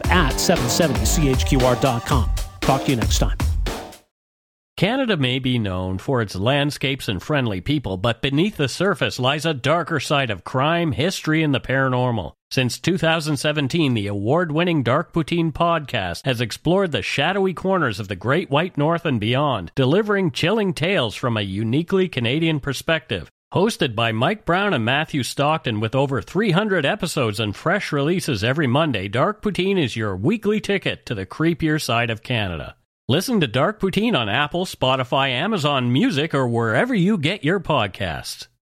rob@770chqr.com. Talk to you next time. Canada may be known for its landscapes and friendly people, but beneath the surface lies a darker side of crime, history, and the paranormal. Since 2017, the award-winning Dark Poutine podcast has explored the shadowy corners of the Great White North and beyond, delivering chilling tales from a uniquely Canadian perspective. Hosted by Mike Brown and Matthew Stockton with over 300 episodes and fresh releases every Monday, Dark Poutine is your weekly ticket to the creepier side of Canada. Listen to Dark Poutine on Apple, Spotify, Amazon Music, or wherever you get your podcasts.